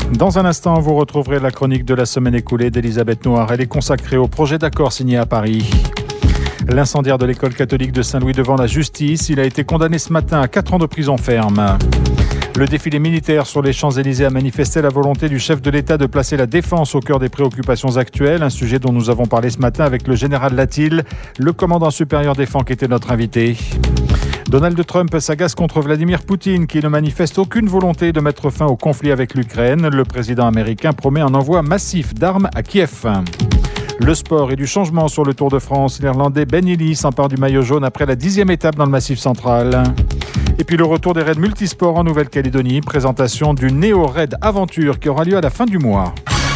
Dans un instant, vous retrouverez la chronique de la semaine écoulée d'Elisabeth Noir. Elle est consacrée au projet d'accord signé à Paris. L'incendiaire de l'école catholique de Saint-Louis devant la justice. Il a été condamné ce matin à 4 ans de prison ferme. Le défilé militaire sur les Champs-Élysées a manifesté la volonté du chef de l'État de placer la défense au cœur des préoccupations actuelles. Un sujet dont nous avons parlé ce matin avec le général Latil, le commandant supérieur des FAN qui était notre invité. Donald Trump s'agace contre Vladimir Poutine qui ne manifeste aucune volonté de mettre fin au conflit avec l'Ukraine. Le président américain promet un envoi massif d'armes à Kiev. Le sport et du changement sur le Tour de France. L'Irlandais Ben Illy s'empare du maillot jaune après la 10e étape dans le Massif central. Et puis le retour des raids multisports en Nouvelle-Calédonie. Présentation du Néo Raid Aventure qui aura lieu à la fin du mois.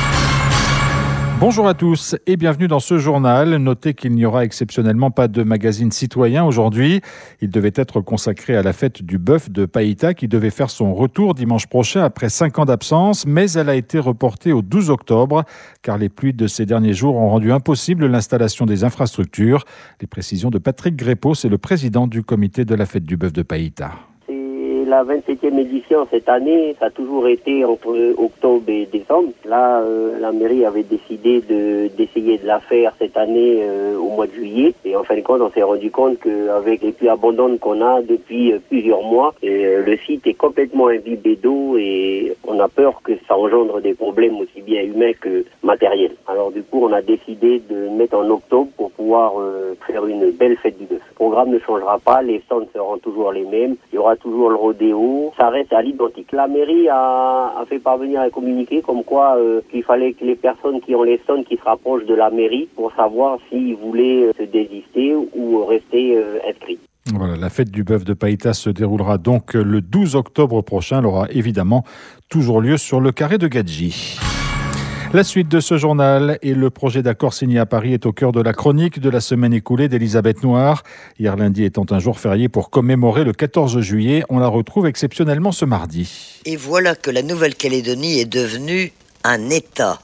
Bonjour à tous et bienvenue dans ce journal. Notez qu'il n'y aura exceptionnellement pas de magazine citoyen aujourd'hui. Il devait être consacré à la fête du bœuf de Païta qui devait faire son retour dimanche prochain après 5 ans d'absence, mais elle a été reportée au 12 octobre car les pluies de ces derniers jours ont rendu impossible l'installation des infrastructures. Les précisions de Patrick Grépot, c'est le président du comité de la fête du bœuf de Païta. La 27e édition cette année, ça a toujours été entre octobre et décembre. Là, la mairie avait décidé d'essayer de la faire cette année au mois de juillet. Et en fin de compte, on s'est rendu compte qu'avec les pluies abondantes qu'on a depuis plusieurs mois, le site est complètement imbibé d'eau et on a peur que ça engendre des problèmes aussi bien humains que matériels. Alors du coup, on a décidé de mettre en octobre pour pouvoir faire une belle fête du bœuf. Le programme ne changera pas, les stands seront toujours les mêmes. Il y aura toujours le rodéo, ça reste à l'identique. La mairie a fait parvenir un communiqué comme quoi qu'il fallait que les personnes qui ont les stands qui se rapprochent de la mairie pour savoir s'ils voulaient se désister ou rester inscrits. Voilà, la fête du bœuf de Païta se déroulera donc le 12 octobre prochain. Elle aura évidemment toujours lieu sur le carré de Gadji. La suite de ce journal et le projet d'accord signé à Paris est au cœur de la chronique de la semaine écoulée d'Elisabeth Noir. Hier lundi étant un jour férié pour commémorer le 14 juillet, on la retrouve exceptionnellement ce mardi. Et voilà que la Nouvelle-Calédonie est devenue un État.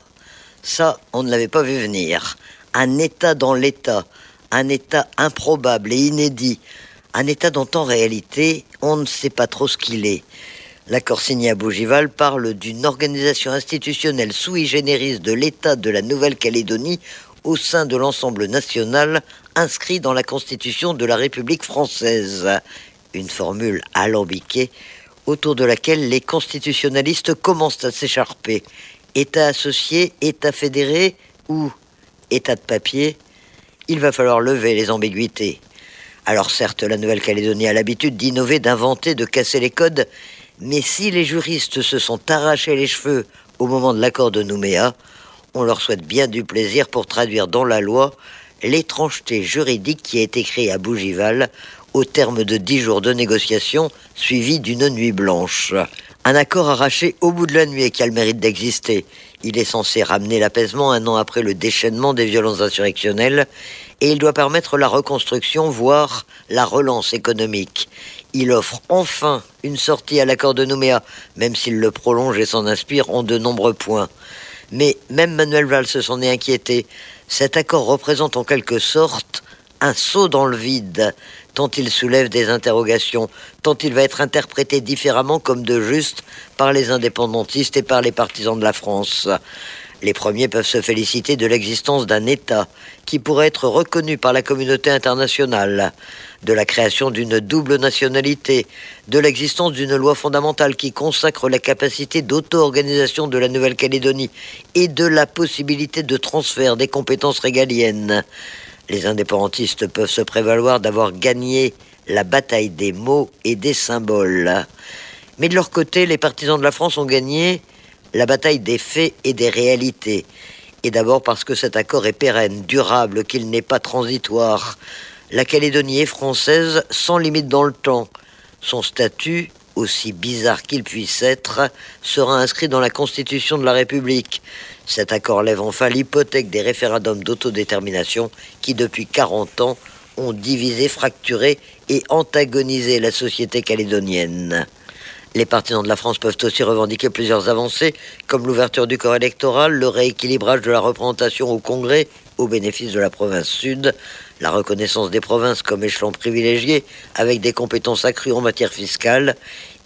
Ça, on ne l'avait pas vu venir. Un État dans l'État. Un État improbable et inédit. Un État dont en réalité, on ne sait pas trop ce qu'il est. L'accord signé à Bougival parle d'une organisation institutionnelle sui generis de l'État de la Nouvelle-Calédonie au sein de l'ensemble national inscrit dans la Constitution de la République française. Une formule alambiquée autour de laquelle les constitutionnalistes commencent à s'écharper. État associé, État fédéré ou État de papier, il va falloir lever les ambiguïtés. Alors certes, la Nouvelle-Calédonie a l'habitude d'innover, d'inventer, de casser les codes, mais si les juristes se sont arrachés les cheveux au moment de l'accord de Nouméa, on leur souhaite bien du plaisir pour traduire dans la loi l'étrangeté juridique qui a été créée à Bougival au terme de 10 jours de négociations suivis d'une nuit blanche. Un accord arraché au bout de la nuit et qui a le mérite d'exister. Il est censé ramener l'apaisement 1 an après le déchaînement des violences insurrectionnelles et il doit permettre la reconstruction, voire la relance économique. Il offre enfin une sortie à l'accord de Nouméa, même s'il le prolonge et s'en inspire en de nombreux points. Mais même Manuel Valls s'en est inquiété. Cet accord représente en quelque sorte un saut dans le vide, tant il soulève des interrogations, tant il va être interprété différemment comme de juste par les indépendantistes et par les partisans de la France. Les premiers peuvent se féliciter de l'existence d'un État qui pourrait être reconnu par la communauté internationale, de la création d'une double nationalité, de l'existence d'une loi fondamentale qui consacre la capacité d'auto-organisation de la Nouvelle-Calédonie et de la possibilité de transfert des compétences régaliennes. Les indépendantistes peuvent se prévaloir d'avoir gagné la bataille des mots et des symboles. Mais de leur côté, les partisans de la France ont gagné la bataille des faits et des réalités. Et d'abord parce que cet accord est pérenne, durable, qu'il n'est pas transitoire. La Calédonie est française sans limite dans le temps. Son statut, aussi bizarre qu'il puisse être, sera inscrit dans la Constitution de la République. Cet accord lève enfin l'hypothèque des référendums d'autodétermination qui, depuis 40 ans, ont divisé, fracturé et antagonisé la société calédonienne. Les partisans de la France peuvent aussi revendiquer plusieurs avancées, comme l'ouverture du corps électoral, le rééquilibrage de la représentation au Congrès au bénéfice de la province sud, la reconnaissance des provinces comme échelon privilégié avec des compétences accrues en matière fiscale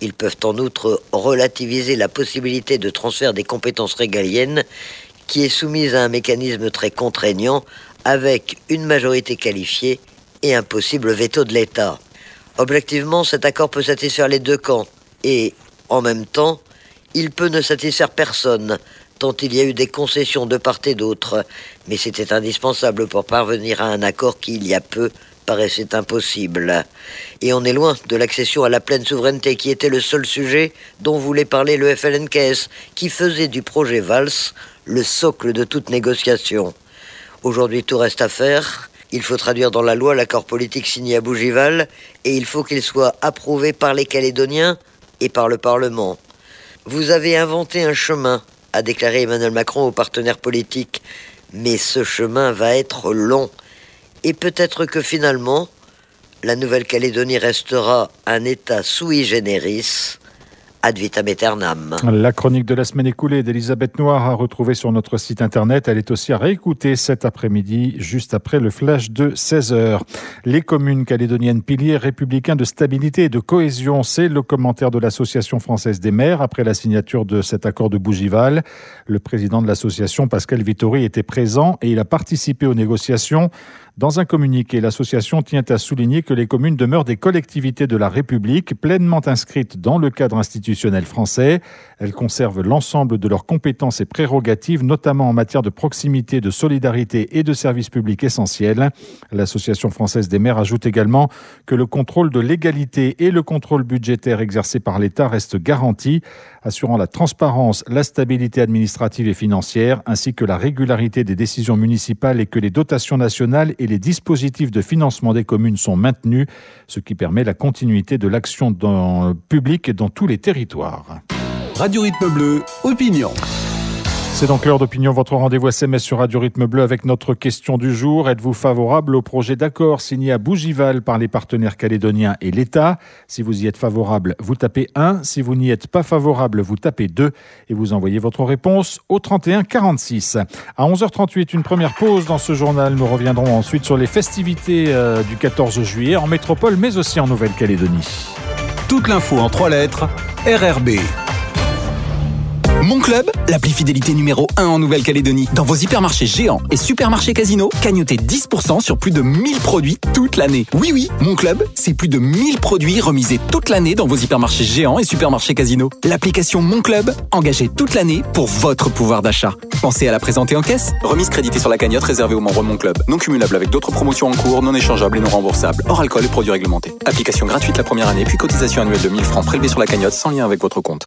Ils peuvent en outre relativiser la possibilité de transfert des compétences régaliennes qui est soumise à un mécanisme très contraignant avec une majorité qualifiée et un possible veto de l'État. Objectivement, cet accord peut satisfaire les deux camps et, en même temps, il peut ne satisfaire personne, tant il y a eu des concessions de part et d'autre. Mais c'était indispensable pour parvenir à un accord qui, il y a peu, paraissait impossible. Et on est loin de l'accession à la pleine souveraineté qui était le seul sujet dont voulait parler le FLNKS, qui faisait du projet Valls le socle de toute négociation. Aujourd'hui, tout reste à faire. Il faut traduire dans la loi l'accord politique signé à Bougival et il faut qu'il soit approuvé par les Calédoniens et par le Parlement. Vous avez inventé un chemin, a déclaré Emmanuel Macron aux partenaires politiques, mais ce chemin va être long. Et peut-être que finalement, la Nouvelle-Calédonie restera un État sui generis, ad vitam aeternam. La chronique de la semaine écoulée d'Elisabeth Noir à retrouver sur notre site internet. Elle est aussi à réécouter cet après-midi, juste après le flash de 16h. Les communes calédoniennes, piliers républicains de stabilité et de cohésion, c'est le commentaire de l'Association française des maires après la signature de cet accord de Bougival. Le président de l'association, Pascal Vittori, était présent et il a participé aux négociations. Dans un communiqué, l'association tient à souligner que les communes demeurent des collectivités de la République pleinement inscrites dans le cadre institutionnel français. Elles conservent l'ensemble de leurs compétences et prérogatives, notamment en matière de proximité, de solidarité et de services publics essentiels. L'association française des maires ajoute également que le contrôle de légalité et le contrôle budgétaire exercé par l'État restent garantis, assurant la transparence, la stabilité administrative et financière, ainsi que la régularité des décisions municipales et que les dotations nationales et les dispositifs de financement des communes sont maintenus, ce qui permet la continuité de l'action publique dans tous les territoires. Radio Rythme Bleu, opinion. C'est donc l'heure d'opinion, votre rendez-vous SMS sur Radio Rythme Bleu avec notre question du jour. Êtes-vous favorable au projet d'accord signé à Bougival par les partenaires calédoniens et l'État ? Si vous y êtes favorable, vous tapez 1. Si vous n'y êtes pas favorable, vous tapez 2. Et vous envoyez votre réponse au 31 46. À 11h38, une première pause dans ce journal. Nous reviendrons ensuite sur les festivités du 14 juillet en métropole, mais aussi en Nouvelle-Calédonie. Toute l'info en 3 lettres, RRB. Mon Club, l'appli fidélité numéro 1 en Nouvelle-Calédonie. Dans vos hypermarchés géants et supermarchés Casino, cagnotez 10% sur plus de 1000 produits toute l'année. Oui, Mon Club, c'est plus de 1000 produits remisés toute l'année dans vos hypermarchés géants et supermarchés Casino. L'application Mon Club, engagée toute l'année pour votre pouvoir d'achat. Pensez à la présenter en caisse. Remise créditée sur la cagnotte réservée aux membres Mon Club. Non cumulable avec d'autres promotions en cours, non échangeables et non remboursables. Hors alcool et produits réglementés. Application gratuite la première année, puis cotisation annuelle de 1000 francs prélevée sur la cagnotte sans lien avec votre compte.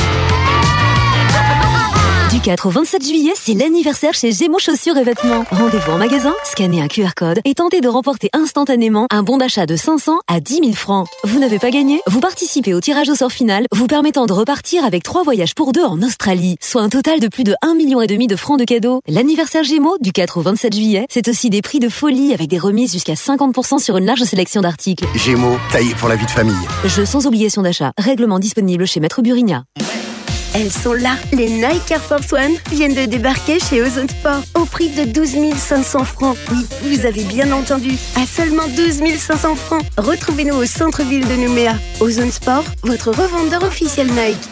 Du 4 au 27 juillet, c'est l'anniversaire chez Gémeaux Chaussures et Vêtements. Rendez-vous en magasin, scannez un QR code et tentez de remporter instantanément un bon d'achat de 500 à 10 000 francs. Vous n'avez pas gagné ? Vous participez au tirage au sort final, vous permettant de repartir avec 3 voyages pour 2 en Australie, soit un total de plus de 1,5 million de francs de cadeaux. L'anniversaire Gémeaux, du 4 au 27 juillet, c'est aussi des prix de folie avec des remises jusqu'à 50% sur une large sélection d'articles. Gémeaux, taillé pour la vie de famille. Jeux sans obligation d'achat. Règlement disponible chez Maître Burigna. Elles sont là. Les Nike Air Force One viennent de débarquer chez Ozone Sport au prix de 12 500 francs. Oui, vous avez bien entendu. À seulement 12 500 francs. Retrouvez-nous au centre-ville de Nouméa. Ozone Sport, votre revendeur officiel Nike.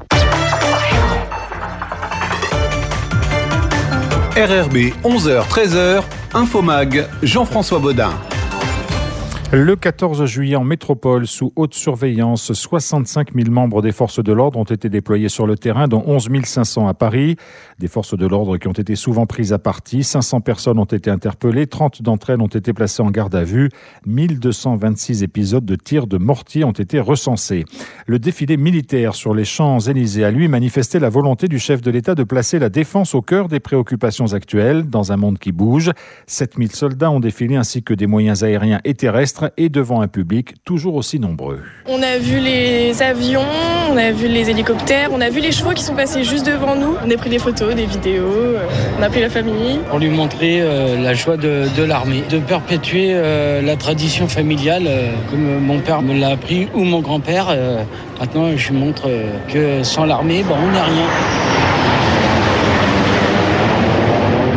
RRB, 11h-13h, Infomag, Jean-François Baudin. Le 14 juillet en métropole, sous haute surveillance, 65 000 membres des forces de l'ordre ont été déployés sur le terrain, dont 11 500 à Paris. Des forces de l'ordre qui ont été souvent prises à partie. 500 personnes ont été interpellées, 30 d'entre elles ont été placées en garde à vue. 1226 épisodes de tirs de mortier ont été recensés. Le défilé militaire sur les Champs-Élysées a lui manifesté la volonté du chef de l'État de placer la défense au cœur des préoccupations actuelles, dans un monde qui bouge. 7000 soldats ont défilé ainsi que des moyens aériens et terrestres et devant un public toujours aussi nombreux. On a vu les avions, on a vu les hélicoptères, on a vu les chevaux qui sont passés juste devant nous. On a pris des photos, des vidéos, on a appelé la famille. On lui montrait la joie de l'armée, de perpétuer la tradition familiale comme mon père me l'a appris ou mon grand-père. Maintenant, je lui montre que sans l'armée, on n'est rien.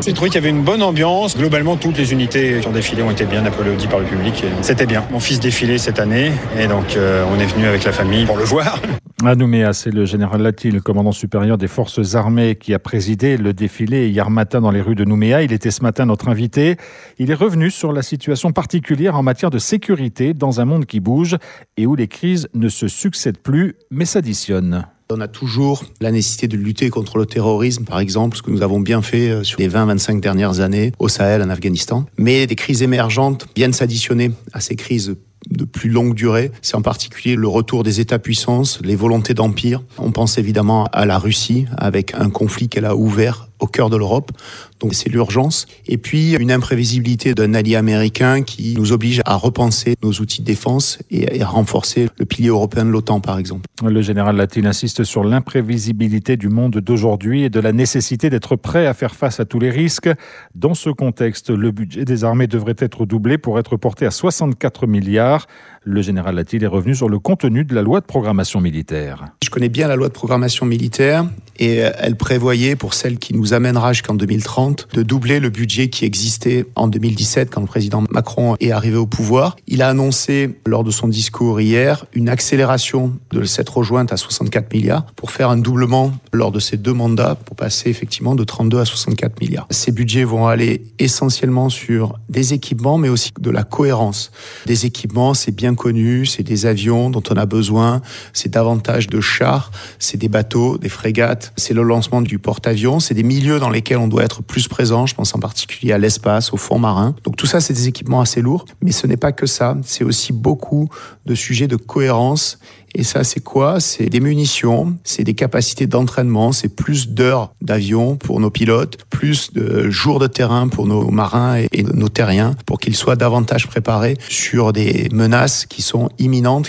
J'ai trouvé qu'il y avait une bonne ambiance. Globalement, toutes les unités qui ont défilé ont été bien applaudies par le public. C'était bien. Mon fils défilait cette année et donc on est venu avec la famille pour le voir. À Nouméa, c'est le général Lati, le commandant supérieur des forces armées, qui a présidé le défilé hier matin dans les rues de Nouméa. Il était ce matin notre invité. Il est revenu sur la situation particulière en matière de sécurité dans un monde qui bouge et où les crises ne se succèdent plus, mais s'additionnent. On a toujours la nécessité de lutter contre le terrorisme, par exemple, ce que nous avons bien fait sur les 20-25 dernières années au Sahel, en Afghanistan. Mais des crises émergentes viennent s'additionner à ces crises de plus longue durée. C'est en particulier le retour des États-puissances, les volontés d'empire. On pense évidemment à la Russie, avec un conflit qu'elle a ouvert au cœur de l'Europe. Donc c'est l'urgence. Et puis une imprévisibilité d'un allié américain qui nous oblige à repenser nos outils de défense et à renforcer le pilier européen de l'OTAN, par exemple. Le général Latil insiste sur l'imprévisibilité du monde d'aujourd'hui et de la nécessité d'être prêt à faire face à tous les risques. Dans ce contexte, le budget des armées devrait être doublé pour être porté à 64 milliards. Le général Latil est revenu sur le contenu de la loi de programmation militaire. Je connais bien la loi de programmation militaire et elle prévoyait, pour celle qui nous amènera jusqu'en 2030, de doubler le budget qui existait en 2017 quand le président Macron est arrivé au pouvoir. Il a annoncé lors de son discours hier une accélération de cette rejointe à 64 milliards pour faire un doublement lors de ces 2 mandats pour passer effectivement de 32 à 64 milliards. Ces budgets vont aller essentiellement sur des équipements mais aussi de la cohérence. Des équipements, c'est bien connu, c'est des avions dont on a besoin, c'est davantage de chars, c'est des bateaux, des frégates, c'est le lancement du porte-avions, c'est des milieux dans lesquels on doit être plus présent, je pense en particulier à l'espace, au fond marin. Donc tout ça, c'est des équipements assez lourds, mais ce n'est pas que ça, c'est aussi beaucoup de sujets de cohérence. Et ça, c'est quoi ? C'est des munitions, c'est des capacités d'entraînement, c'est plus d'heures d'avion pour nos pilotes, plus de jours de terrain pour nos marins et nos terriens, pour qu'ils soient davantage préparés sur des menaces qui sont imminentes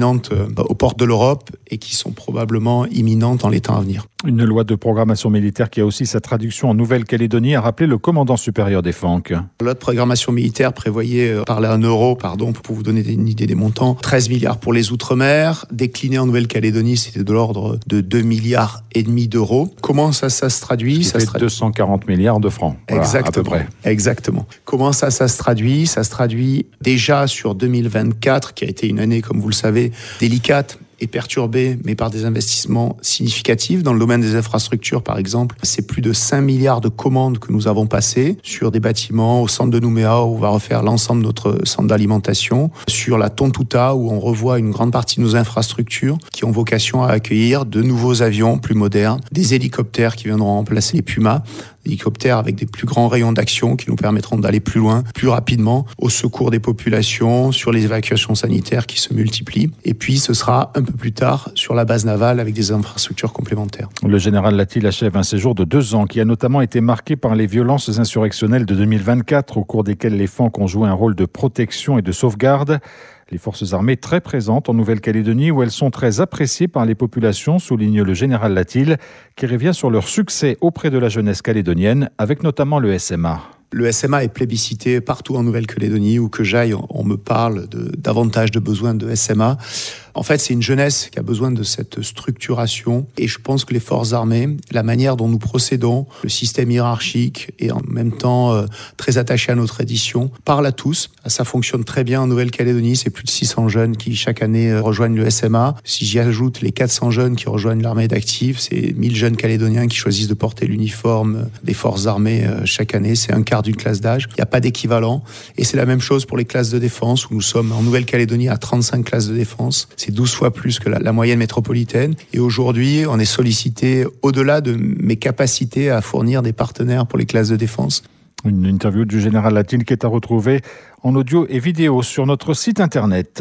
aux portes de l'Europe et qui sont probablement imminentes dans les temps à venir. Une loi de programmation militaire qui a aussi sa traduction en Nouvelle-Calédonie, a rappelé le commandant supérieur des FANC. La loi de programmation militaire prévoyait, parler en euros, pour vous donner une idée des montants, 13 milliards pour les Outre-mer. Décliné en Nouvelle-Calédonie, c'était de l'ordre de 2,5 milliards d'euros. Comment ça se traduit ? Ça fait 240 milliards de francs, voilà, exactement, à peu près. Exactement. Comment ça se traduit ? Ça se traduit déjà sur 2024, qui a été une année, comme vous le savez, délicate et perturbé, mais par des investissements significatifs. Dans le domaine des infrastructures, par exemple, c'est plus de 5 milliards de commandes que nous avons passées sur des bâtiments au centre de Nouméa, où on va refaire l'ensemble de notre centre d'alimentation, sur la Tontouta, où on revoit une grande partie de nos infrastructures qui ont vocation à accueillir de nouveaux avions plus modernes, des hélicoptères qui viendront remplacer les Pumas, hélicoptères avec des plus grands rayons d'action qui nous permettront d'aller plus loin, plus rapidement, au secours des populations, sur les évacuations sanitaires qui se multiplient. Et puis, ce sera un peu plus tard sur la base navale avec des infrastructures complémentaires. Le général Latil achève un séjour de 2 ans qui a notamment été marqué par les violences insurrectionnelles de 2024, au cours desquelles les FANC ont joué un rôle de protection et de sauvegarde. Les forces armées très présentes en Nouvelle-Calédonie, où elles sont très appréciées par les populations, souligne le général Latil, qui revient sur leur succès auprès de la jeunesse calédonienne, avec notamment le SMA. Le SMA est plébiscité partout en Nouvelle-Calédonie. Où que j'aille, on me parle davantage de besoins de SMA. En fait, c'est une jeunesse qui a besoin de cette structuration. Et je pense que les forces armées, la manière dont nous procédons, le système hiérarchique et en même temps très attaché à nos traditions, parle à tous. Ça fonctionne très bien en Nouvelle-Calédonie. C'est plus de 600 jeunes qui, chaque année, rejoignent le SMA. Si j'y ajoute les 400 jeunes qui rejoignent l'armée d'actifs, c'est 1000 jeunes calédoniens qui choisissent de porter l'uniforme des forces armées chaque année. C'est un quart d'une classe d'âge. Il n'y a pas d'équivalent. Et c'est la même chose pour les classes de défense, où nous sommes en Nouvelle-Calédonie à 35 classes de défense. C'est 12 fois plus que la moyenne métropolitaine. Et aujourd'hui, on est sollicité au-delà de mes capacités à fournir des partenaires pour les classes de défense. Une interview du général Latil qui est à retrouver en audio et vidéo sur notre site internet.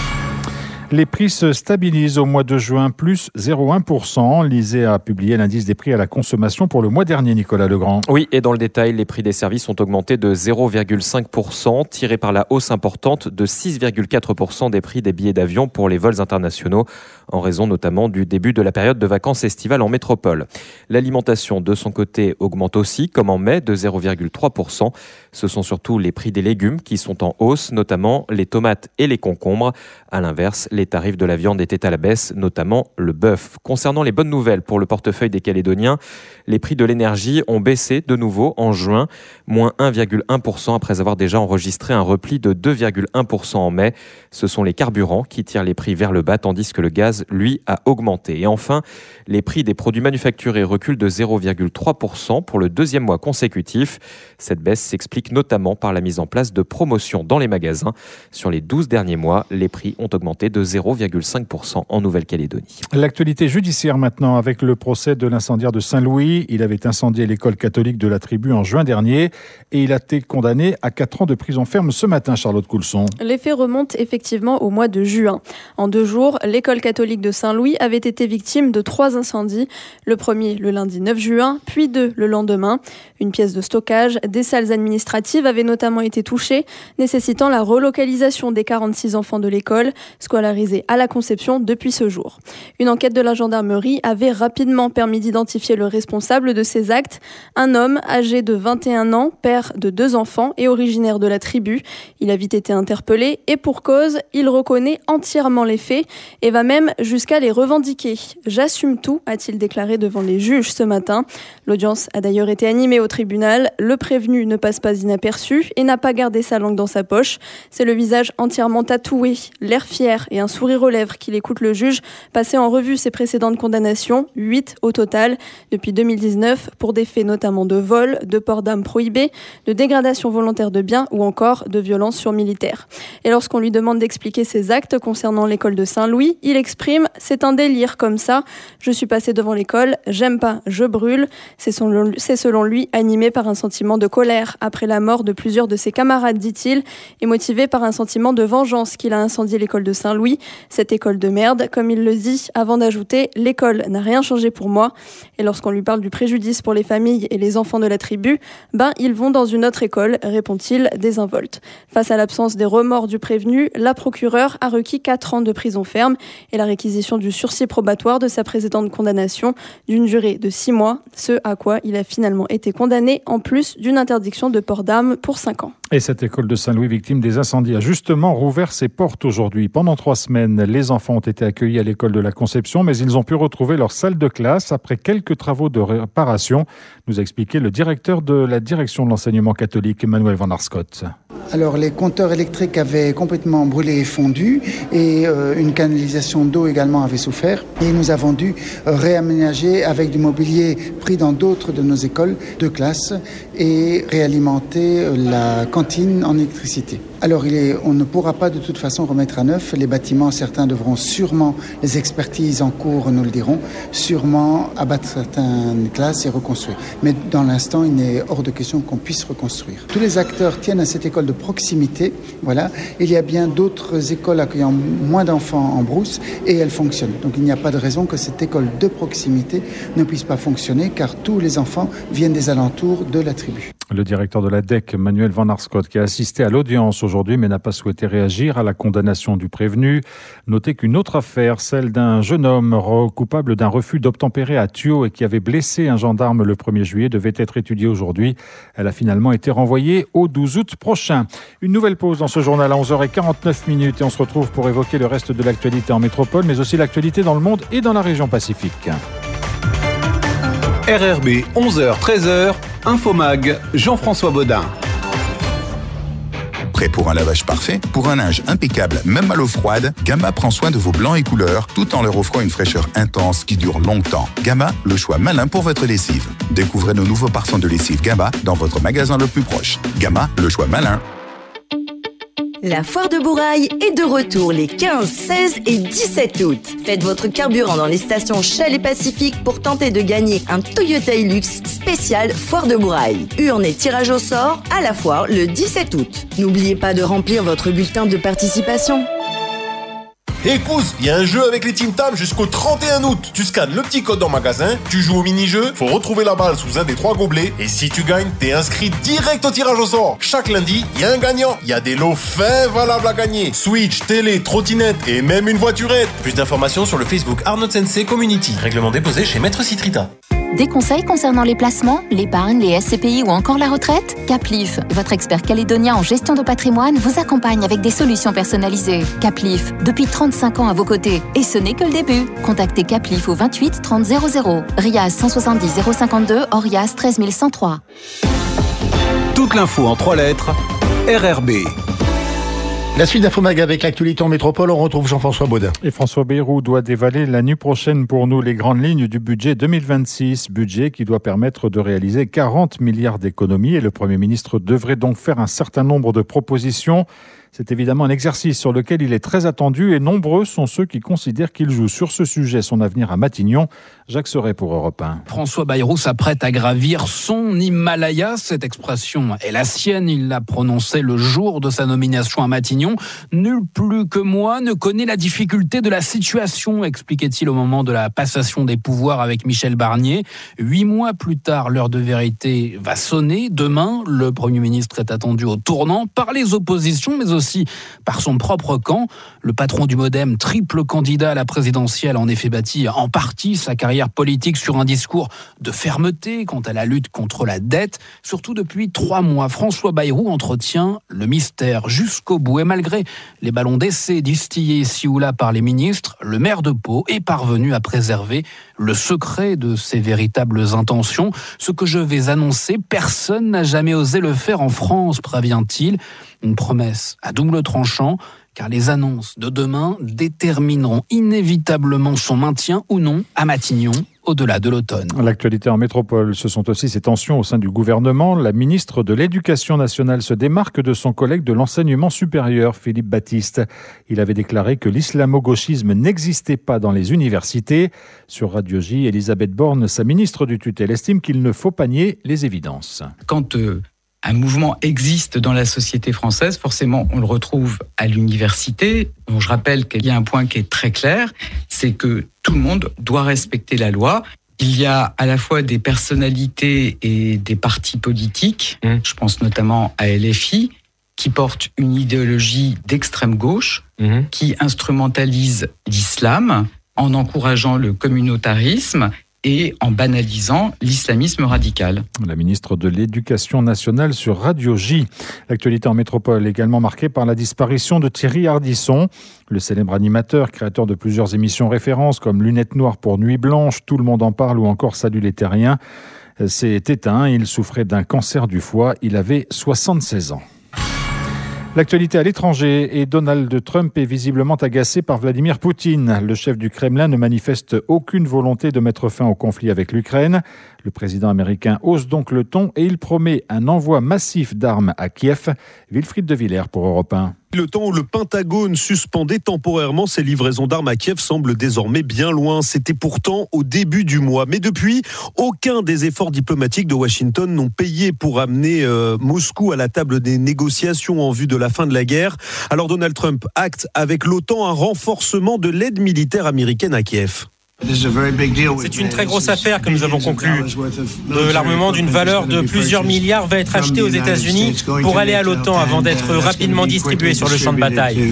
Les prix se stabilisent au mois de juin, plus 0,1%. L'ISEE a publié l'indice des prix à la consommation pour le mois dernier, Nicolas Legrand. Oui, et dans le détail, les prix des services ont augmenté de 0,5%, tirés par la hausse importante de 6,4% des prix des billets d'avion pour les vols internationaux, en raison notamment du début de la période de vacances estivales en métropole. L'alimentation, de son côté, augmente aussi, comme en mai, de 0,3%. Ce sont surtout les prix des légumes qui sont en hausse, notamment les tomates et les concombres. À l'inverse, les tarifs de la viande étaient à la baisse, notamment le bœuf. Concernant les bonnes nouvelles pour le portefeuille des Calédoniens, les prix de l'énergie ont baissé de nouveau en juin, moins 1,1% après avoir déjà enregistré un repli de 2,1% en mai. Ce sont les carburants qui tirent les prix vers le bas, tandis que le gaz, lui, a augmenté. Et enfin, les prix des produits manufacturés reculent de 0,3% pour le deuxième mois consécutif. Cette baisse s'explique notamment par la mise en place de promotions dans les magasins. Sur les 12 derniers mois, les prix ont augmenté de 0,5% en Nouvelle-Calédonie. L'actualité judiciaire maintenant avec le procès de l'incendiaire de Saint-Louis. Il avait incendié l'école catholique de la tribu en juin dernier et il a été condamné à 4 ans de prison ferme ce matin, Charlotte Coulson. Les faits remontent effectivement au mois de juin. En 2 jours, l'école catholique de Saint-Louis avait été victime de 3 incendies. Le premier le lundi 9 juin, puis 2 le lendemain. Une pièce de stockage, des salles administratives avaient notamment été touchées, nécessitant la relocalisation des 46 enfants de l'école, scolarisés à la Conception depuis ce jour. Une enquête de la gendarmerie avait rapidement permis d'identifier le responsable de ces actes, un homme âgé de 21 ans, père de 2 enfants et originaire de la tribu. Il a vite été interpellé et pour cause, il reconnaît entièrement les faits et va même jusqu'à les revendiquer. « J'assume tout », a-t-il déclaré devant les juges ce matin. L'audience a d'ailleurs été animée au tribunal. Le prévenu ne passe pas inaperçu et n'a pas gardé sa langue dans sa poche. C'est le visage entièrement tatoué, l'air fier et un sourire aux lèvres qu'il écoute le juge passer en revue ses précédentes condamnations, 8 au total, depuis 2019, pour des faits notamment de vol, de port d'armes prohibées, de dégradation volontaire de biens ou encore de violence sur militaires. Et lorsqu'on lui demande d'expliquer ses actes concernant l'école de Saint-Louis, il exprime « c'est un délire comme ça, je suis passé devant l'école, j'aime pas, je brûle ». C'est selon lui animé par un sentiment de colère après la mort de plusieurs de ses camarades, dit-il, et motivé par un sentiment de vengeance qu'il a incendié l'école de Saint-Louis, cette école de merde, comme il le dit, avant d'ajouter « l'école n'a rien changé pour moi ». Et lorsqu'on lui parle du préjudice pour les familles et les enfants de la tribu, ils vont dans une autre école, répond-il, désinvolte. Face à l'absence des remords du prévenu, la procureure a requis 4 ans de prison ferme et la réquisition du sursis probatoire de sa précédente condamnation d'une durée de 6 mois, ce à quoi il a finalement été condamné en plus d'une interdiction de port d'armes pour 5 ans. Et cette école de Saint-Louis, victime des incendies, a justement rouvert ses portes aujourd'hui. Pendant 3 semaines, les enfants ont été accueillis à l'école de la Conception, mais ils ont pu retrouver leur salle de classe après quelques travaux de réparation, nous a expliqué le directeur de la direction de l'enseignement catholique, Manuel Van Arscott. Alors les compteurs électriques avaient complètement brûlé et fondu et une canalisation d'eau également avait souffert. Et nous avons dû réaménager avec du mobilier pris dans d'autres de nos écoles de classe et réalimenter la cantine en électricité. Alors on ne pourra pas de toute façon remettre à neuf. Les bâtiments, certains devront sûrement, les expertises en cours nous le diront, sûrement abattre certaines classes et reconstruire. Mais dans l'instant, il n'est hors de question qu'on puisse reconstruire. Tous les acteurs tiennent à cette école de proximité. Voilà. Il y a bien d'autres écoles accueillant moins d'enfants en brousse et elles fonctionnent. Donc il n'y a pas de raison que cette école de proximité ne puisse pas fonctionner car tous les enfants viennent des alentours de la tribu. Le directeur de la DEC, Manuel Van Arscott, qui a assisté à l'audience aujourd'hui mais n'a pas souhaité réagir à la condamnation du prévenu. Notez qu'une autre affaire, celle d'un jeune homme coupable d'un refus d'obtempérer à Thio et qui avait blessé un gendarme le 1er juillet, devait être étudiée aujourd'hui. Elle a finalement été renvoyée au 12 août prochain. Une nouvelle pause dans ce journal à 11h49 et on se retrouve pour évoquer le reste de l'actualité en métropole, mais aussi l'actualité dans le monde et dans la région Pacifique. RRB, 11h-13h, Infomag, Jean-François Baudin. Prêt pour un lavage parfait? Pour un linge impeccable, même à l'eau froide, Gamma prend soin de vos blancs et couleurs, tout en leur offrant une fraîcheur intense qui dure longtemps. Gamma, le choix malin pour votre lessive. Découvrez nos nouveaux parfums de lessive Gamma dans votre magasin le plus proche. Gamma, le choix malin. La foire de Bourail est de retour les 15, 16 et 17 août. Faites votre carburant dans les stations Shell et Pacifique pour tenter de gagner un Toyota Hilux spécial foire de Bourail. Urne et tirage au sort à la foire le 17 août. N'oubliez pas de remplir votre bulletin de participation. Hey pousse, il y a un jeu avec les Tim Tam jusqu'au 31 août. Tu scannes le petit code en magasin, tu joues au mini-jeu, faut retrouver la balle sous un des 3 gobelets et si tu gagnes, t'es inscrit direct au tirage au sort. Chaque lundi, il y a un gagnant. Il y a des lots fins valables à gagner. Switch, télé, trottinette et même une voiturette. Plus d'informations sur le Facebook Arnaud Sensei Community. Règlement déposé chez Maître Citrita. Des conseils concernant les placements, l'épargne, les SCPI ou encore la retraite ? Caplif, votre expert calédonien en gestion de patrimoine, vous accompagne avec des solutions personnalisées. Caplif, depuis 35 ans à vos côtés. Et ce n'est que le début. Contactez Caplif au 28 30 00. RIAS 170 052, ORIAS 13 103. Toute l'info en 3 lettres, RRB. La suite d'Infomag avec l'actualité en métropole, on retrouve Jean-François Baudin. Et François Bayrou doit dévaler la nuit prochaine pour nous les grandes lignes du budget 2026. Budget qui doit permettre de réaliser 40 milliards d'économies. Et le Premier ministre devrait donc faire un certain nombre de propositions. C'est évidemment un exercice sur lequel il est très attendu et nombreux sont ceux qui considèrent qu'il joue sur ce sujet son avenir à Matignon. Jacques Serret pour Europe 1. François Bayrou s'apprête à gravir son Himalaya. Cette expression est la sienne. Il l'a prononcée le jour de sa nomination à Matignon. Nul plus que moi ne connaît la difficulté de la situation, expliquait-il au moment de la passation des pouvoirs avec Michel Barnier. 8 mois plus tard, l'heure de vérité va sonner. Demain, le Premier ministre est attendu au tournant par les oppositions, mais aussi par son propre camp. Le patron du MoDem, triple candidat à la présidentielle, en effet bâti en partie sa carrière politique sur un discours de fermeté quant à la lutte contre la dette. Surtout depuis 3 mois, François Bayrou entretient le mystère jusqu'au bout. Et malgré les ballons d'essai distillés ici ou là par les ministres, le maire de Pau est parvenu à préserver le secret de ses véritables intentions. Ce que je vais annoncer, personne n'a jamais osé le faire en France, prévient-il. Une promesse à double tranchant, car les annonces de demain détermineront inévitablement son maintien ou non à Matignon au-delà de l'automne. L'actualité en métropole, ce sont aussi ces tensions au sein du gouvernement. La ministre de l'Éducation nationale se démarque de son collègue de l'enseignement supérieur, Philippe Baptiste. Il avait déclaré que l'islamo-gauchisme n'existait pas dans les universités. Sur Radio J, Elisabeth Borne, sa ministre du tutelle, estime qu'il ne faut pas nier les évidences. Quand un mouvement existe dans la société française, forcément on le retrouve à l'université. Donc je rappelle qu'il y a un point qui est très clair, c'est que tout le monde doit respecter la loi. Il y a à la fois des personnalités et des partis politiques, je pense notamment à LFI, qui portent une idéologie d'extrême gauche, qui instrumentalise l'islam en encourageant le communautarisme et en banalisant l'islamisme radical. La ministre de l'Éducation nationale sur Radio J. L'actualité en métropole également marquée par la disparition de Thierry Ardisson. Le célèbre animateur, créateur de plusieurs émissions références comme Lunettes Noires pour Nuit Blanche, Tout le monde en parle ou encore Salut les Terriens, s'est éteint. Il souffrait d'un cancer du foie. Il avait 76 ans. L'actualité à l'étranger, et Donald Trump est visiblement agacé par Vladimir Poutine. Le chef du Kremlin ne manifeste aucune volonté de mettre fin au conflit avec l'Ukraine. Le président américain hausse donc le ton et il promet un envoi massif d'armes à Kiev. Wilfried de Villers pour Europe 1. Le temps où le Pentagone suspendait temporairement ses livraisons d'armes à Kiev semble désormais bien loin. C'était pourtant au début du mois. Mais depuis, aucun des efforts diplomatiques de Washington n'ont payé pour amener Moscou à la table des négociations en vue de la fin de la guerre. Alors Donald Trump acte avec l'OTAN un renforcement de l'aide militaire américaine à Kiev. C'est une très grosse affaire que nous avons conclue. De l'armement d'une valeur de plusieurs milliards va être acheté aux États-Unis pour aller à l'OTAN avant d'être rapidement distribué sur le champ de bataille.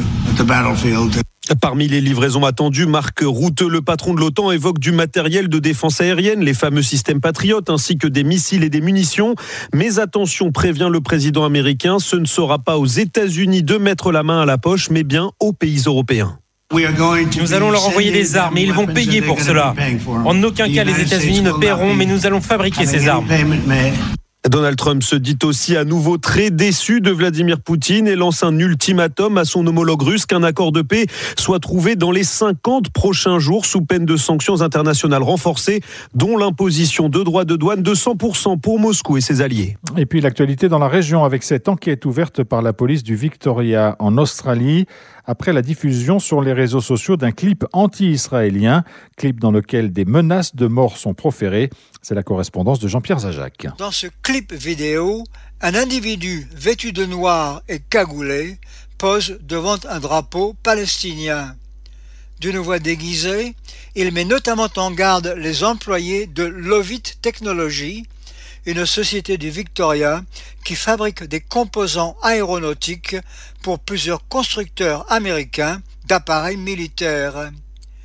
Parmi les livraisons attendues, Marc Rutte, le patron de l'OTAN, évoque du matériel de défense aérienne, les fameux systèmes Patriot, ainsi que des missiles et des munitions. Mais attention, prévient le président américain, ce ne sera pas aux États-Unis de mettre la main à la poche, mais bien aux pays européens. Nous allons leur envoyer des armes et ils vont payer pour cela. En aucun cas les États-Unis ne paieront, mais nous allons fabriquer ces armes. Donald Trump se dit aussi à nouveau très déçu de Vladimir Poutine et lance un ultimatum à son homologue russe qu'un accord de paix soit trouvé dans les 50 prochains jours sous peine de sanctions internationales renforcées, dont l'imposition de droits de douane de 100% pour Moscou et ses alliés. Et puis l'actualité dans la région avec cette enquête ouverte par la police du Victoria en Australie après la diffusion sur les réseaux sociaux d'un clip anti-israélien, clip dans lequel des menaces de mort sont proférées. C'est la correspondance de Jean-Pierre Zajac. Dans ce clip vidéo, un individu vêtu de noir et cagoulé pose devant un drapeau palestinien. D'une voix déguisée, il met notamment en garde les employés de Lovit Technologies, une société du Victoria qui fabrique des composants aéronautiques pour plusieurs constructeurs américains d'appareils militaires.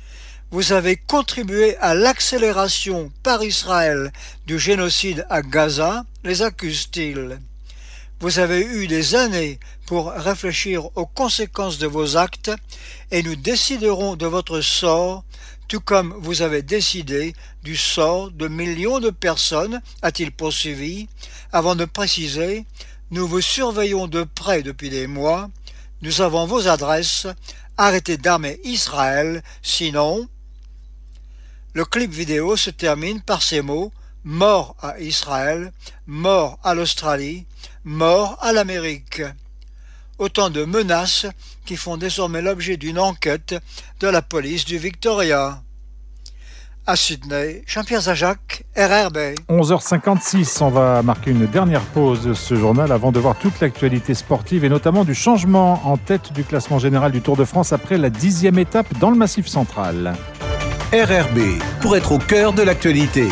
vous avez contribué à l'accélération par Israël du génocide à Gaza, les accuse-t-il. Vous avez eu des années pour réfléchir aux conséquences de vos actes et nous déciderons de votre sort, tout comme vous avez décidé du sort de millions de personnes, a-t-il poursuivi, avant de préciser « Nous vous surveillons de près depuis des mois, nous avons vos adresses, arrêtez d'armer Israël, sinon... » Le clip vidéo se termine par ces mots « Mort à Israël, mort à l'Australie, mort à l'Amérique ». Autant de menaces qui font désormais l'objet d'une enquête de la police du Victoria. À Sydney, Jean-Pierre Zajac, RRB. 11h56, on va marquer une dernière pause de ce journal avant de voir toute l'actualité sportive et notamment du changement en tête du classement général du Tour de France après la 10e étape dans le Massif central. RRB, pour être au cœur de l'actualité.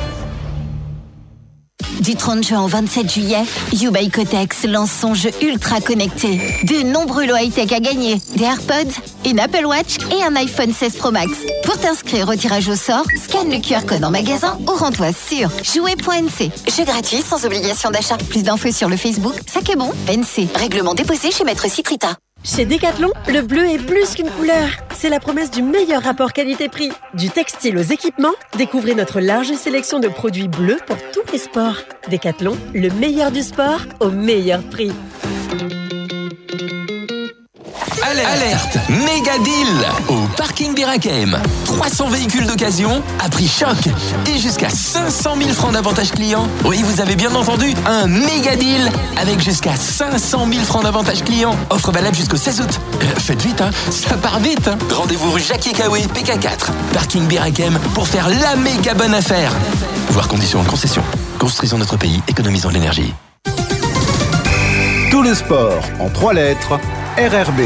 Du 30 juin au 27 juillet, YouBuyCotex lance son jeu ultra connecté. De nombreux lots high-tech à gagner, des AirPods, une Apple Watch et un iPhone 16 Pro Max. Pour t'inscrire au tirage au sort, scanne le QR code en magasin ou rends-toi sur jouer.nc. Jeu gratuit sans obligation d'achat. Plus d'infos sur le Facebook Sac et Bon NC. Règlement déposé chez Maître Citrita. Chez Decathlon, le bleu est plus qu'une couleur. C'est la promesse du meilleur rapport qualité-prix. Du textile aux équipements, découvrez notre large sélection de produits bleus pour tous les sports. Decathlon, le meilleur du sport au meilleur prix. Alerte, méga deal au parking Birakem. 300 véhicules d'occasion à prix choc et jusqu'à 500 000 francs d'avantage client. Oui, vous avez bien entendu, un méga deal avec jusqu'à 500 000 francs d'avantage client. Offre valable jusqu'au 16 août. Faites vite, ça part vite. Rendez-vous rue Jacques Ekawé, PK4. Parking Birakem pour faire la méga bonne affaire. Voir conditions en concession. Construisons notre pays, économisons l'énergie. Tout le sport en 3 lettres. RRB.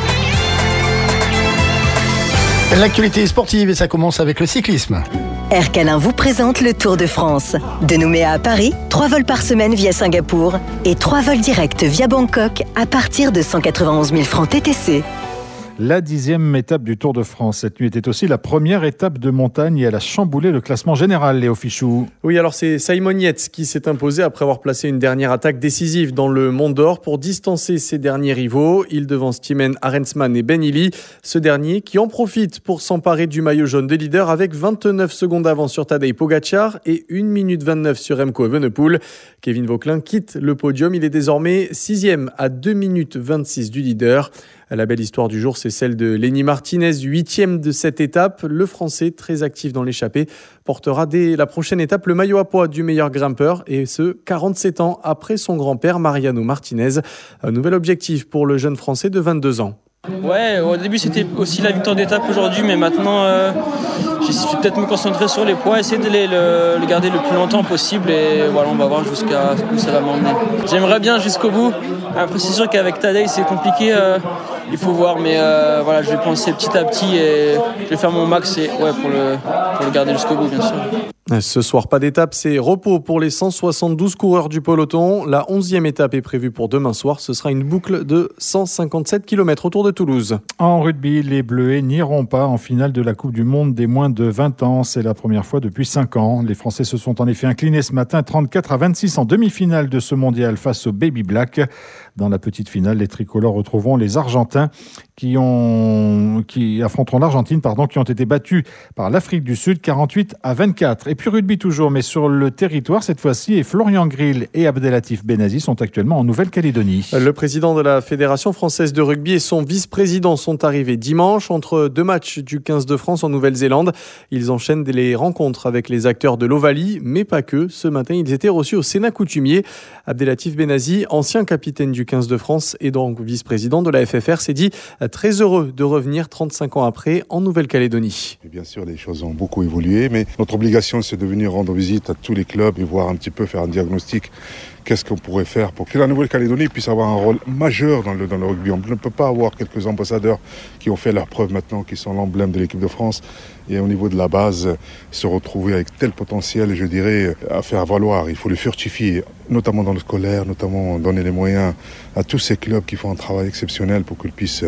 L'actualité sportive et ça commence avec le cyclisme. Air Calin vous présente le Tour de France. De Nouméa à Paris, 3 vols par semaine via Singapour et 3 vols directs via Bangkok à partir de 191 000 francs TTC. La 10e étape du Tour de France. Cette nuit était aussi la première étape de montagne et elle a chamboulé le classement général, Léo Fichou. Oui, alors c'est Simon Yates qui s'est imposé après avoir placé une dernière attaque décisive dans le Mont d'Or pour distancer ses derniers rivaux. Il devance Thymen Arensman et Ben Illy. Ce dernier qui en profite pour s'emparer du maillot jaune de leader avec 29 secondes d'avance sur Tadej Pogacar et 1 minute 29 sur Remco Evenepoel. Kevin Vauquelin quitte le podium. Il est désormais 6e à 2 minutes 26 du leader. La belle histoire du jour, c'est celle de Lenny Martinez, 8e de cette étape. Le Français, très actif dans l'échappée, portera dès la prochaine étape le maillot à pois du meilleur grimpeur, et ce, 47 ans après son grand-père Mariano Martinez. Un nouvel objectif pour le jeune Français de 22 ans. Ouais, au début c'était aussi la victoire d'étape aujourd'hui, mais maintenant je vais peut-être me concentrer sur les poids, essayer de le garder le plus longtemps possible et voilà, on va voir jusqu'à où ça va m'emmener. J'aimerais bien jusqu'au bout. Après c'est sûr qu'avec Tadej c'est compliqué, il faut voir, mais voilà, je vais penser petit à petit et je vais faire mon max et, ouais, pour le garder jusqu'au bout bien sûr. Ce soir, pas d'étape, c'est repos pour les 172 coureurs du peloton. La 11e étape est prévue pour demain soir. Ce sera une boucle de 157 km autour de Toulouse. En rugby, les Bleuets n'iront pas en finale de la Coupe du Monde des moins de 20 ans. C'est la première fois depuis 5 ans. Les Français se sont en effet inclinés ce matin 34-26 en demi-finale de ce mondial face aux Baby Black. Dans la petite finale, les tricolores retrouveront les Argentins qui affronteront l'Argentine, qui ont été battus par l'Afrique du Sud 48-24. Et puis rugby toujours, mais sur le territoire cette fois-ci, et Florian Grill et Abdelatif Benazi sont actuellement en Nouvelle-Calédonie. Le président de la Fédération française de rugby et son vice-président sont arrivés dimanche entre 2 matchs du 15 de France en Nouvelle-Zélande. Ils enchaînent les rencontres avec les acteurs de l'Ovalie, mais pas que. Ce matin, ils étaient reçus au Sénat coutumier. Abdelatif Benazi, ancien capitaine du 15 de France et donc vice-président de la FFR, s'est dit très heureux de revenir 35 ans après en Nouvelle-Calédonie. Bien sûr, les choses ont beaucoup évolué, mais notre obligation, c'est de venir rendre visite à tous les clubs et voir un petit peu, faire un diagnostic. Qu'est-ce qu'on pourrait faire pour que la Nouvelle-Calédonie puisse avoir un rôle majeur dans le rugby. On ne peut pas avoir quelques ambassadeurs qui ont fait leur preuve maintenant, qui sont l'emblème de l'équipe de France. Et au niveau de la base, se retrouver avec tel potentiel, je dirais, à faire valoir. Il faut le fortifier, notamment dans le scolaire, notamment donner les moyens à tous ces clubs qui font un travail exceptionnel pour qu'ils puissent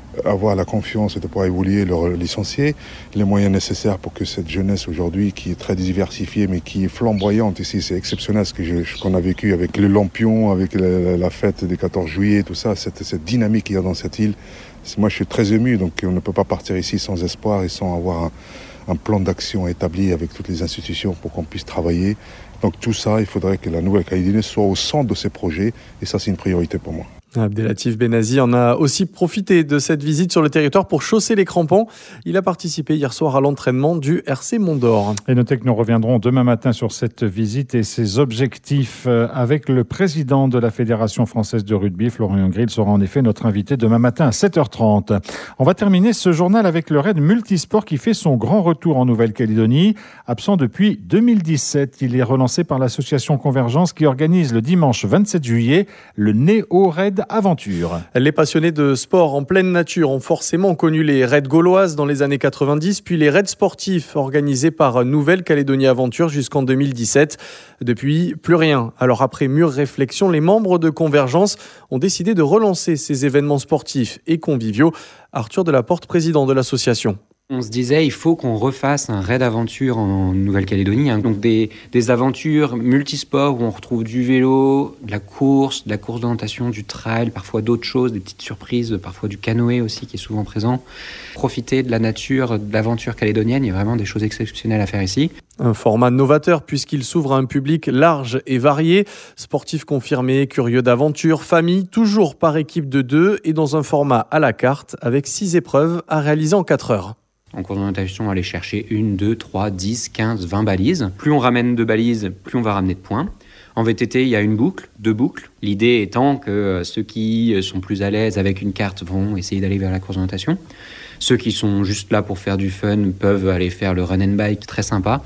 avoir la confiance et de pouvoir évoluer, leur licencier, les moyens nécessaires pour que cette jeunesse aujourd'hui, qui est très diversifiée mais qui est flamboyante ici, c'est exceptionnel ce qu'on a vécu avec le Lampion, avec la fête des 14 juillet, tout ça, cette dynamique qu'il y a dans cette île. Moi je suis très ému, donc on ne peut pas partir ici sans espoir et sans avoir un plan d'action établi avec toutes les institutions pour qu'on puisse travailler. Donc tout ça, il faudrait que la Nouvelle-Calédonie soit au centre de ces projets et ça c'est une priorité pour moi. Abdelatif Benazi en a aussi profité de cette visite sur le territoire pour chausser les crampons. Il a participé hier soir à l'entraînement du RC Mont-d'Or. Et notez que nous reviendrons demain matin sur cette visite et ses objectifs avec le président de la Fédération française de rugby, Florian Grill, sera en effet notre invité demain matin à 7h30. On va terminer ce journal avec le raid multisport qui fait son grand retour en Nouvelle-Calédonie. Absent depuis 2017, il est relancé par l'association Convergence qui organise le dimanche 27 juillet le Néo-Raid Aventure. Les passionnés de sport en pleine nature ont forcément connu les raids gauloises dans les années 90, puis les raids sportifs organisés par Nouvelle-Calédonie Aventure jusqu'en 2017. Depuis, plus rien. Alors après mûre réflexion, les membres de Convergence ont décidé de relancer ces événements sportifs et conviviaux. Arthur Delaporte, président de l'association. On se disait, il faut qu'on refasse un raid aventure en Nouvelle-Calédonie. Donc des aventures multisports où on retrouve du vélo, de la course d'orientation, du trail, parfois d'autres choses, des petites surprises, parfois du canoë aussi qui est souvent présent. Profiter de la nature, de l'aventure calédonienne, il y a vraiment des choses exceptionnelles à faire ici. Un format novateur puisqu'il s'ouvre à un public large et varié. Sportifs confirmés, curieux d'aventure, famille, toujours par équipe de 2 et dans un format à la carte avec 6 épreuves à réaliser en 4 heures. En cours d'orientation, on va aller chercher 1, 2, 3, 10, 15, 20 balises. Plus on ramène de balises, plus on va ramener de points. En VTT, il y a 1 boucle, 2 boucles. L'idée étant que ceux qui sont plus à l'aise avec une carte vont essayer d'aller vers la course d'orientation. Ceux qui sont juste là pour faire du fun peuvent aller faire le run and bike, très sympa.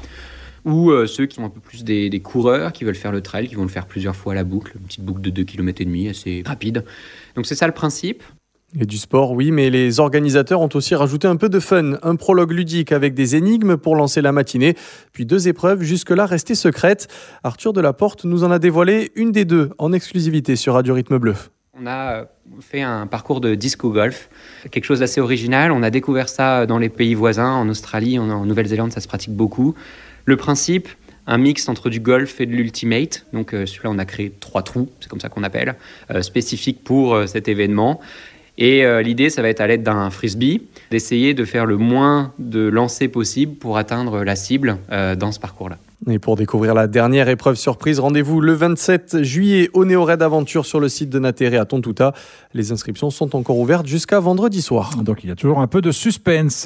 Ou ceux qui sont un peu plus des coureurs, qui veulent faire le trail, qui vont le faire plusieurs fois à la boucle. Une petite boucle de 2,5 km, assez rapide. Donc c'est ça le principe. Et du sport, oui, mais les organisateurs ont aussi rajouté un peu de fun. Un prologue ludique avec des énigmes pour lancer la matinée, puis 2 épreuves jusque-là restées secrètes. Arthur Delaporte nous en a dévoilé une des 2 en exclusivité sur Radio Rythme Bleu. On a fait un parcours de disco golf, quelque chose d'assez original. On a découvert ça dans les pays voisins, en Australie, en Nouvelle-Zélande, ça se pratique beaucoup. Le principe, un mix entre du golf et de l'ultimate. Donc celui-là, on a créé 3 trous, c'est comme ça qu'on appelle, spécifiques pour cet événement. Et l'idée, ça va être à l'aide d'un frisbee, d'essayer de faire le moins de lancers possible pour atteindre la cible dans ce parcours-là. Et pour découvrir la dernière épreuve surprise, rendez-vous le 27 juillet au Néo-Raid Aventure sur le site de Natéré à Tontouta. Les inscriptions sont encore ouvertes jusqu'à vendredi soir. Donc il y a toujours un peu de suspense.